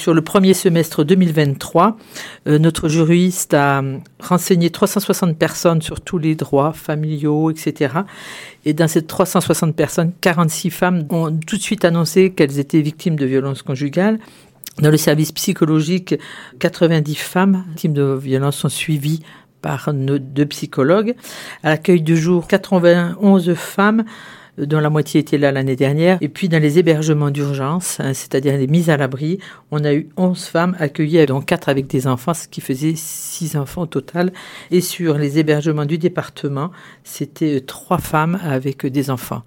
sur le premier semestre 2023, notre juriste a renseigné 360 personnes sur tous les droits familiaux, etc. Et dans ces 360 personnes, 46 femmes ont tout de suite annoncé qu'elles étaient victimes de violences conjugales. Dans le service psychologique, 90 femmes victimes de violences sont suivies par nos 2 psychologues. À l'accueil de jour, 91 femmes, dont la moitié était là l'année dernière. Et puis dans les hébergements d'urgence, c'est-à-dire les mises à l'abri, on a eu 11 femmes accueillies, dont 4 avec des enfants, ce qui faisait 6 enfants au total. Et sur les hébergements du département, c'était 3 femmes avec des enfants.